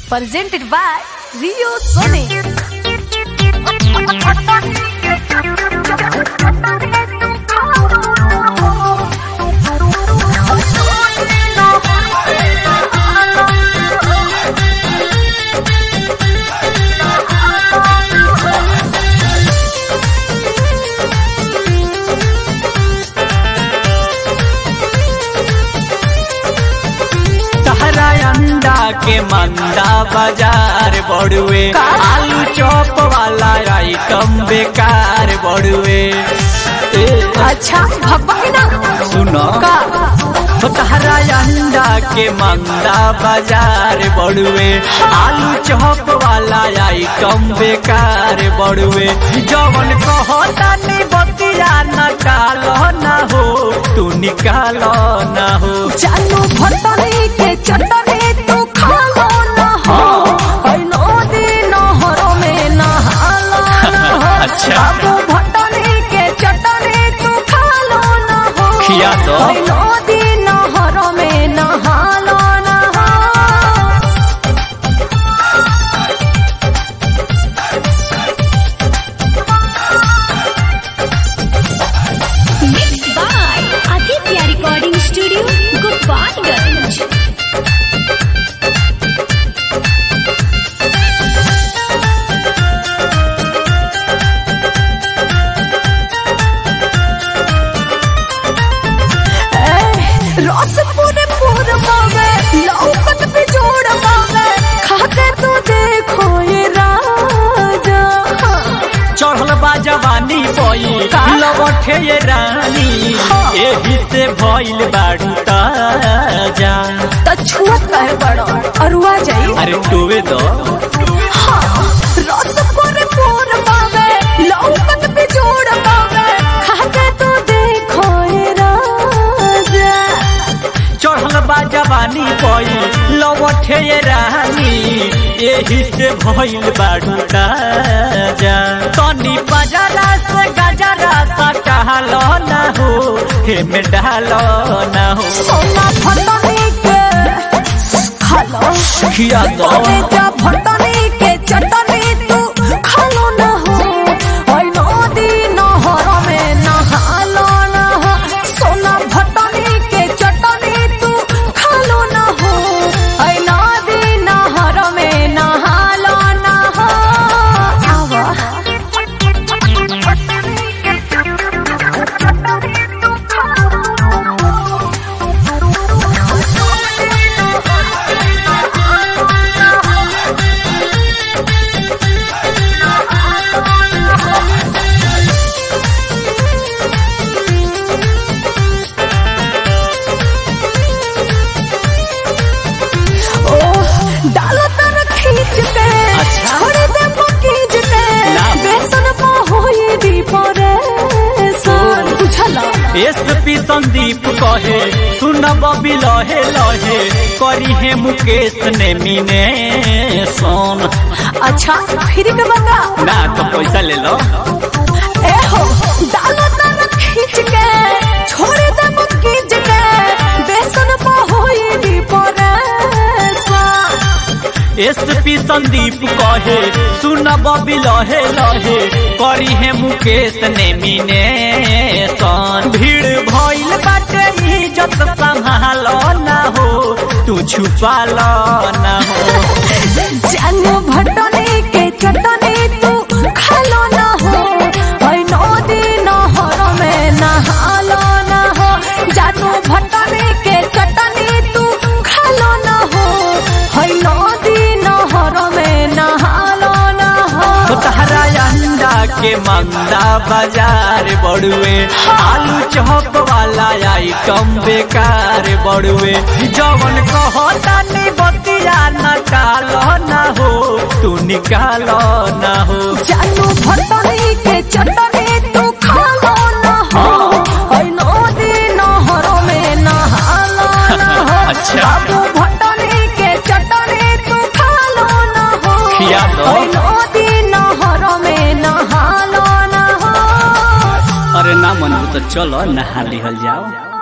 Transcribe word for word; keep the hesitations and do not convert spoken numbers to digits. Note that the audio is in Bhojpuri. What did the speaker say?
presented by Rio Sone. के मंदा बाजार बड़ुए आलू चॉप वाला आइटम बेकार बड़ुए। अच्छा भगवाना सुनो का तहरा अंडा के मंदा बाजार बड़ुए आलू चॉप वाला आइटम बेकार बड़ुए। जवन कहता नी बतिया न टालो न हो तू निकालो न हो। चालू भटनी के चटनी तू खालो न हो नदी नहर में नहालो न हो। अच्छा भटनी के चटनी तू खालो न हो खिया दो नदी नहर में नहालो न हो। Mixed by Aditya Recording Studio, Gopalganj. रस पूरे पूरे पावे लौकत पे जोड़ पावे खाके तू देखो ये राजा। चढ़ल बा जवानी पई लवठे ये रानी एही से भइल बाड़ू ताजा। त छुअत कहे बड़ो अरुआ जाई अरे टोवे दो हाँ। रस पूरे पूरे पावे लौकत पे जोड़ पावे खाके तू देखो ये राजा। चढ़ल बा जवानी पई लवठे ये रानी एही से भइल बाड़ू ताजा। तनी बाजारा से गजरा सटालो ना हो हे में डालो ना हो। सोना भटनी के खालो खिया दो जा भटनी के चटनी तू खालो न हो नदी नहर में नहालो न हो। सोना भटनी के चटनी तू खालो न हो नदी नहर में नहालो न हो। आवा डालो तर खींच के अच्छा। छोड़ दे मकीज के ना। बेसन होई दी परेशान बुझला। एसपी संदीप कहे सुन बबी लहे लहे करी है मुकेश ने मीने सोन। अच्छा फिर के बंगा ना तो पैसा ले लो। ए हो डालो तर खींच के छोड़ दे मकीज के बेसन होई दी परेशान। एसपी संदीप कहे सुन बबी लहे लहे करी है मुकेश ने मीने सोन। भीड़ भइल बाटे इज्जत संभालो ना हो तू छुपा लो ना हो। जानू भटनी के चटनी तू खालो न हो नदी नहर में नहालो न हो। जानू भटनी के चटनी तू खालो न हो नदी नहर में नहालो न हो। तहरा अंडा के मंदा बाजार बड़ुए आलू चॉप वाला आइटम बेकार बड़ुए। जवन कहता नी बतिया न टालो न हो तू निकालो न हो। जानू भटनी के चटनी तू खालो न हो नदी नहर में नहालो न हो। अच्छा। बाबू भटनी के चटनी तू खालो न हो खिया दो नदी नहर में नहालो न हो। अरे ना मन तो चलो नहा लिहल जाओ।